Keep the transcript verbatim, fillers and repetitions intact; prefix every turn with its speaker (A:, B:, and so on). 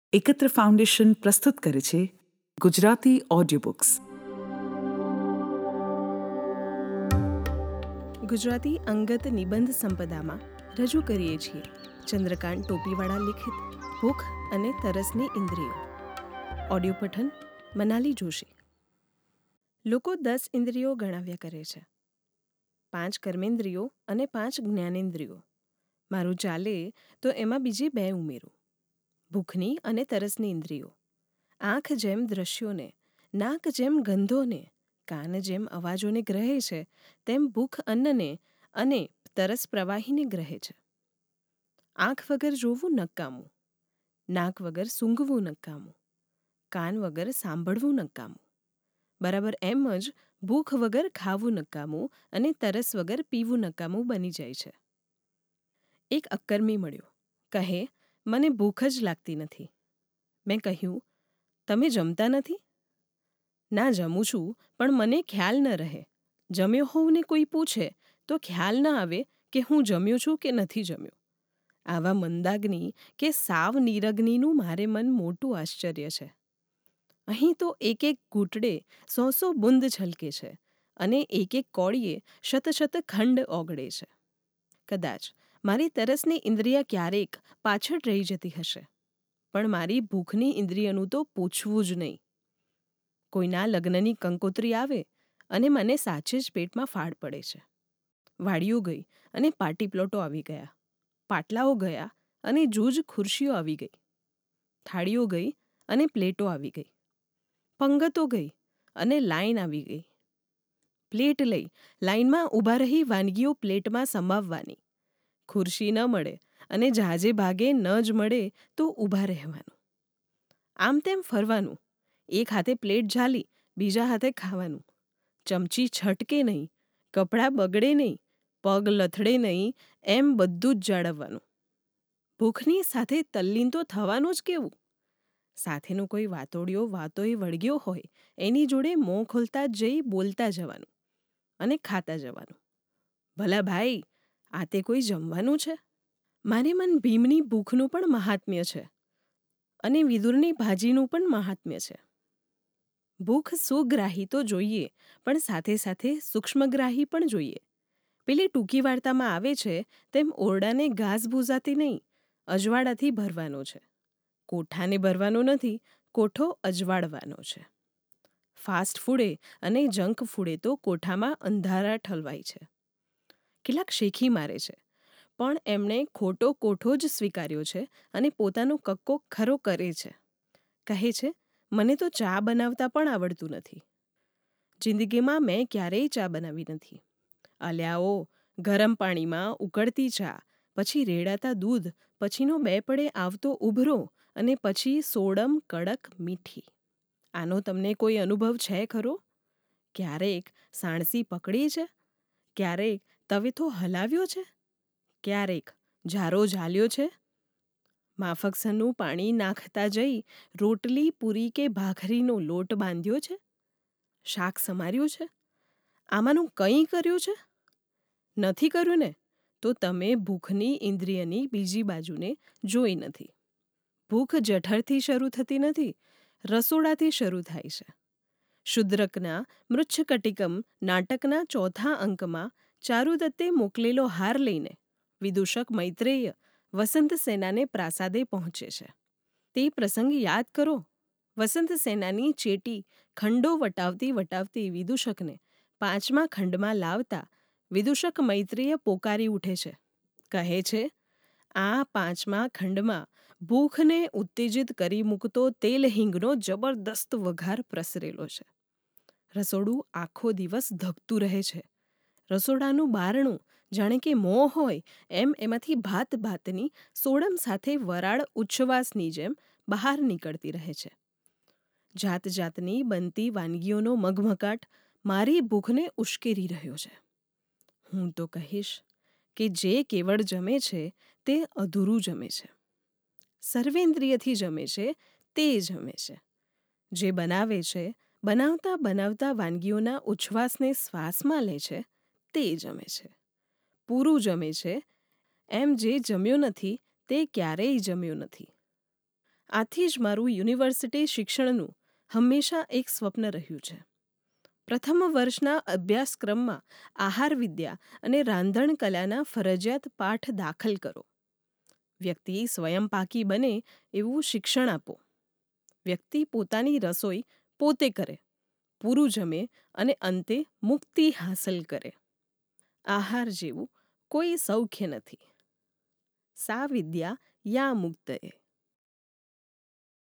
A: એકત્ર ફાઉન્ડેશન પ્રસ્તુત કરે છે ગુજરાતી ઓડિયો બુક્સ.
B: ગુજરાતી અંગત નિબંધ સંપદામાં રજૂ કરીએ છીએ ચંદ્રકાંત ટોપીવાળા લિખિત ભૂખ અને તરસની ઇન્દ્રિયો. ઓડિયો પઠન મનાલી જોશી. લોકો દસ ઇન્દ્રિયો ગણાવ્યા કરે છે. પાંચ કર્મેન્દ્રિયો અને પાંચ જ્ઞાનેન્દ્રિયો. મારું ચાલે તો એમાં બીજી બે ઉમેરું. ભૂખની અને તરસની ઇન્દ્રિયો. આંખ જેમ દ્રશ્યોને, નાક જેમ ગંધોને, કાન જેમ અવાજોને ગ્રહે છે, તેમ ભૂખ અન્નને અને તરસ પ્રવાહીને ગ્રહે છે. આંખ વગર જોવું નકામું, નાક વગર સૂંઘવું નકામું, કાન વગર સાંભળવું નકામું. બરાબર એમ જ ભૂખ વગર ખાવું નકામું અને તરસ વગર પીવું નકામું બની જાય છે. એક અક્કર્મી મળ્યો, કહે મને ભૂખ જ લાગતી નથી. મેં કહ્યું, તમે જમતા નથી? ના, જમું છું, પણ મને ખ્યાલ ન રહે. જમ્યો હોઉં ને કોઈ પૂછે તો ખ્યાલ ન આવે કે હું જમ્યો છું કે નથી જમ્યો. આવા મંદાગ્નિ કે સાવ નિરગ્નિનું મારે મન મોટું આશ્ચર્ય છે. અહીં તો એક એક ઘૂંટડે સો સો બુંદ છલકે છે અને એક એક કોળીએ શત શત ખંડ ઓગળે છે. કદાચ મારી તરસની ઇન્દ્રિય ક્યારેક પાછળ રહી જતી હશે, પણ મારી ભૂખની ઇન્દ્રિયનું તો પૂછવું જ નહીં. કોઈના લગ્નની કંકોત્રી આવે અને મને સાચે જ પેટમાં ફાડ પડે છે. વાડીઓ ગઈ અને પાટી પ્લોટો આવી ગયા. પાટલાઓ ગયા અને જૂજ ખુરશીઓ આવી ગઈ. થાળીઓ ગઈ અને પ્લેટો આવી ગઈ. પંગતો ગઈ અને લાઈન આવી ગઈ. પ્લેટ લઈ લાઈનમાં ઊભા રહી વાનગીઓ પ્લેટમાં સમાવવાની. ખુરશી ન મળે અને જહાજે ભાગે ન જ મળે તો ઊભા રહેવાનું. આમ તેમ ફરવાનું. એક હાથે પ્લેટ ઝાલી બીજા હાથે ખાવાનું. ચમચી છટકે નહીં, કપડાં બગડે નહીં, પગ લથડે નહીં, એમ બધું જ જાળવવાનું. ભૂખની સાથે તલ્લીન તો થવાનું જ કેવું? સાથેનો કોઈ વાતોડિયો વાતોએ વળગ્યો હોય એની જોડે મોં ખોલતા જઈ બોલતા જવાનું અને ખાતા જવાનું. ભલા ભાઈ, આ તે કોઈ જમવાનું છે? મારે મન ભીમની ભૂખનું પણ મહાત્મ્ય છે અને વિદુરની ભાજીનું પણ મહાત્મ્ય છે. ભૂખ સુગ્રાહી તો જોઈએ, પણ સાથે સાથે સૂક્ષ્મગ્રાહી પણ જોઈએ. પેલી ટૂંકી વાર્તામાં આવે છે તેમ ઓરડાને ઘાસ ભૂસાથી નહીં, અજવાળાથી ભરવાનો છે. કોઠાને ભરવાનો નથી, કોઠો અજવાળવાનો છે. ફાસ્ટ ફૂડે અને જંક ફૂડે તો કોઠામાં અંધારા ઠલવાય છે. કેટલાક શેખી મારે છે, પણ એમણે ખોટો કોઠો જ સ્વીકાર્યો છે અને પોતાનો કક્કો ખરો કરે છે. કહે છે, મને તો ચા બનાવતા પણ આવડતું નથી. જિંદગીમાં મેં ક્યારેય ચા બનાવી નથી. અલ્યાઓ, ગરમ પાણીમાં ઉકળતી ચા, પછી રેડાતા દૂધ, પછીનો બે પડે આવતો ઉભરો અને પછી સોડમ કડક મીઠી. આનો તમને કોઈ અનુભવ છે ખરો? ક્યારેક સાણસી પકડી છે? ક્યારેક તવેથો હલાવ્યો છે? ક્યારેક જારો ઝાલ્યો છે? માફકસરનું પાણી નાખતા જઈ રોટલી પૂરી કે ભાખરીનો લોટ બાંધ્યો છે? શાક સમાર્યું છે? આમાંનું કંઈ કર્યું છે? નથી કર્યું ને, તો તમે ભૂખની ઇન્દ્રિયની બીજી બાજુને જોઈ નથી. ભૂખ જઠરથી શરૂ થતી નથી, રસોડાથી શરૂ થાય છે. શુદ્રકના મૃચ્છકટિકમ નાટકના ચોથા અંકમાં ચારુદત્તે મોકલેલો હાર લઈને વિદૂષક મૈત્રેય વસંત સેનાને પ્રાસાદે પહોંચે છે. તે પ્રસંગ યાદ કરો. વસંત સેનાની ચેટી ખંડો વટાવતી વટાવતી વિદૂષકને પાંચમા ખંડમાં લાવતા વિદૂષક મૈત્રેય પોકારી ઉઠે છે. કહે છે, આ પાંચમા ખંડમાં ભૂખને ઉત્તેજિત કરી મૂકતો તેલહિંગનો જબરદસ્ત વઘાર પ્રસરેલો છે. રસોડું આખો દિવસ ધગતું રહે છે. રસોડાનું બારણું જાણે કે મોં હોય એમ એમાંથી ભાત ભાતની સોડમ સાથે વરાળ ઉચ્છવાસની જેમ બહાર નીકળતી રહે છે. જાત જાતની બનતી વાનગીઓનો મઘમઘાટ મારી ભૂખને ઉશ્કેરી રહ્યો છે. હું તો કહીશ કે જે કેવળ જમે છે તે અધૂરું જમે છે. સર્વેન્દ્રિયથી જમે છે તે જમે છે. જે બનાવે છે, બનાવતા બનાવતા વાનગીઓના ઉચ્છ્વાસને શ્વાસમાં લે છે તે જમે છે. પૂરું જમે છે, એમ જે જમ્યો નથી તે ક્યારેય જમ્યો નથી. આથી જ મારું યુનિવર્સિટી શિક્ષણનું હંમેશા એક સ્વપ્ન રહ્યું છે. પ્રથમ વર્ષના અભ્યાસક્રમમાં આહાર વિદ્યા અને રાંધણ કલાના ફરજિયાત પાઠ દાખલ કરો. વ્યક્તિ સ્વયં પાકી બને એવું શિક્ષણ આપો. વ્યક્તિ પોતાની રસોઈ પોતે કરે, પૂરું જમે અને અંતે મુક્તિ હાંસલ કરે. આહાર જેવું કોઈ સૌખ્ય નથી. સા વિદ્યા યા મુક્તયે.